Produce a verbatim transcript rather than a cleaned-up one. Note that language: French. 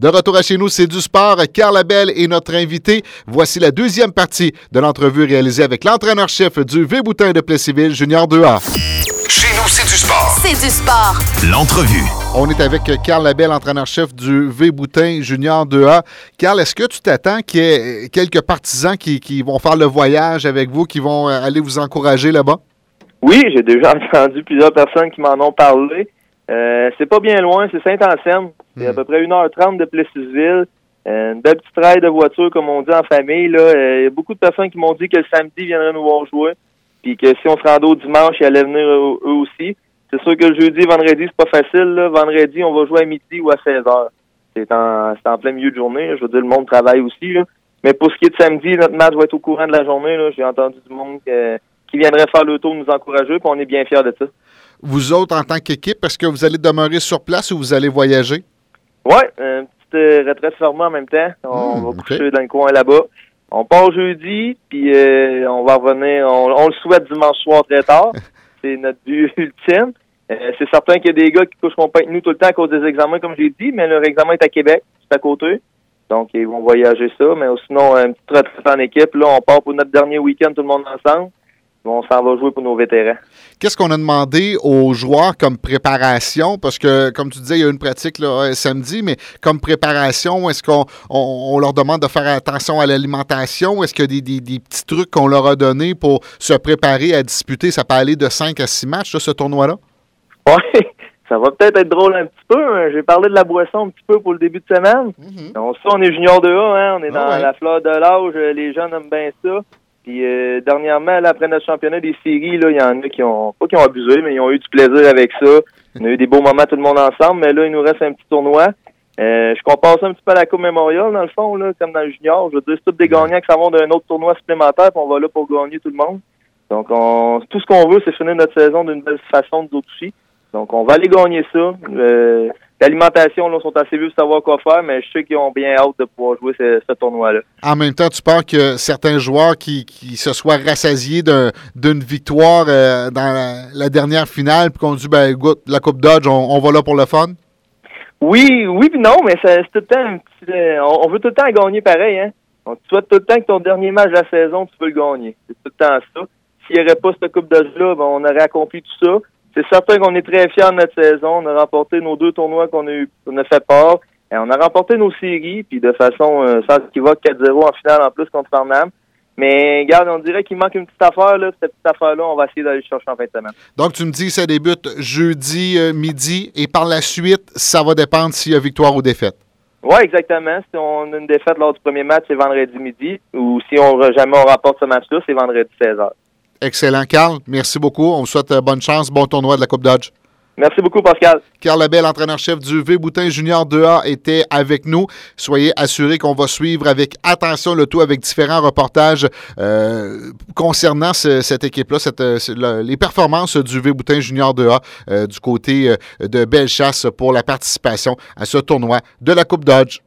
De retour à chez nous, c'est du sport. Carl Labelle est notre invité. Voici la deuxième partie de l'entrevue réalisée avec l'entraîneur-chef du V-Boutin de Plessisville, Junior deux A. Chez nous, c'est du sport. C'est du sport. L'entrevue. On est avec Carl Labelle, entraîneur-chef du V-Boutin Junior deux A. Carl, est-ce que tu t'attends qu'il y ait quelques partisans qui, qui vont faire le voyage avec vous, qui vont aller vous encourager là-bas? Oui, j'ai déjà entendu plusieurs personnes qui m'en ont parlé. Euh, c'est pas bien loin, c'est Saint-Anselme. C'est à peu près une heure trente de Plessisville. Euh, une belle petite raille de voiture, comme on dit en famille. Il euh, y a beaucoup de personnes qui m'ont dit que le samedi, ils viendraient nous voir jouer. Puis que si on se rendait au dimanche, ils allaient venir eux, eux aussi. C'est sûr que le jeudi, vendredi, c'est pas facile. Là. Vendredi, on va jouer à midi ou à seize heures. C'est en, c'est en plein milieu de journée. Là. Je veux dire, le monde travaille aussi. Là. Mais pour ce qui est de samedi, notre match va être au courant de la journée. Là. J'ai entendu du monde euh, qui viendrait faire le tour nous encourager. Puis on est bien fiers de ça. Vous autres, en tant qu'équipe, est-ce que vous allez demeurer sur place ou vous allez voyager? Oui, une petite euh, retraite fermée en même temps. On mmh, va okay. coucher dans le coin là-bas. On part jeudi, puis euh, on va revenir. On, on le souhaite dimanche soir très tard. C'est notre but ultime. Euh, c'est certain qu'il y a des gars qui ne coucheront pas avec nous tout le temps à cause des examens, comme j'ai dit, mais leur examen est à Québec, c'est à côté. Donc, ils vont voyager ça. Mais sinon, une petite retraite en équipe. Là, on part pour notre dernier week-end, tout le monde ensemble. On s'en va jouer pour nos vétérans. Qu'est-ce qu'on a demandé aux joueurs comme préparation? Parce que, comme tu disais, il y a une pratique là, samedi, mais comme préparation, est-ce qu'on on, on leur demande de faire attention à l'alimentation? Est-ce qu'il y a des, des, des petits trucs qu'on leur a donnés pour se préparer à disputer? Ça peut aller de cinq à six matchs, là, ce tournoi-là? Oui, ça va peut-être être drôle un petit peu. J'ai parlé de la boisson un petit peu pour le début de semaine. Mm-hmm. On, ça, on est junior deux A, hein? On est dans ah ouais. la fleur de l'âge. Les jeunes aiment bien ça. Puis euh, dernièrement, là, après notre championnat des séries, là, il y en a qui ont pas qui ont abusé, mais ils ont eu du plaisir avec ça. On a eu des beaux moments tout le monde ensemble, mais là, il nous reste un petit tournoi. Euh, je compare ça un petit peu à la Coupe Memorial, dans le fond, là, comme dans le junior. Je veux dire, c'est tous des gagnants qui s'en vont d'un autre tournoi supplémentaire, puis on va là pour gagner tout le monde. Donc on tout ce qu'on veut, c'est finir notre saison d'une belle façon, nous autres aussi. Donc on va aller gagner ça. Euh, L'alimentation, là, sont assez vieux de savoir quoi faire, mais je sais qu'ils ont bien hâte de pouvoir jouer ce, ce tournoi-là. En même temps, tu penses que certains joueurs qui, qui se soient rassasiés d'un, d'une victoire euh, dans la, la dernière finale, puis qu'on dit, ben, écoute, la Coupe Dodge, on, on va là pour le fun? Oui, oui, puis non, mais ça, c'est tout le temps un petit, euh, on, on veut tout le temps gagner pareil, hein. On te souhaite tout le temps que ton dernier match de la saison, tu peux le gagner. C'est tout le temps ça. S'il n'y aurait pas cette Coupe Dodge-là, ben, on aurait accompli tout ça. C'est certain qu'on est très fiers de notre saison. On a remporté nos deux tournois qu'on a eu, qu'on a fait part. Et on a remporté nos séries, puis de façon euh, sans équivoque quatre zéro en finale en plus contre Farnham. Mais regarde, on dirait qu'il manque une petite affaire, là. Cette petite affaire-là, on va essayer d'aller chercher en fin de semaine. Donc, tu me dis que ça débute jeudi euh, midi, et par la suite, ça va dépendre s'il y a victoire ou défaite. Oui, exactement. Si on a une défaite lors du premier match, c'est vendredi midi. Ou si on jamais on remporte ce match-là, c'est vendredi seize heures. Excellent, Carl. Merci beaucoup. On vous souhaite bonne chance, bon tournoi de la Coupe Dodge. Merci beaucoup, Pascal. Carl Labelle, entraîneur-chef du V-Boutin Junior deux A, était avec nous. Soyez assurés qu'on va suivre avec attention le tout avec différents reportages euh, concernant ce, cette équipe-là, cette, le, les performances du V-Boutin Junior deux A euh, du côté de Bellechasse pour la participation à ce tournoi de la Coupe Dodge.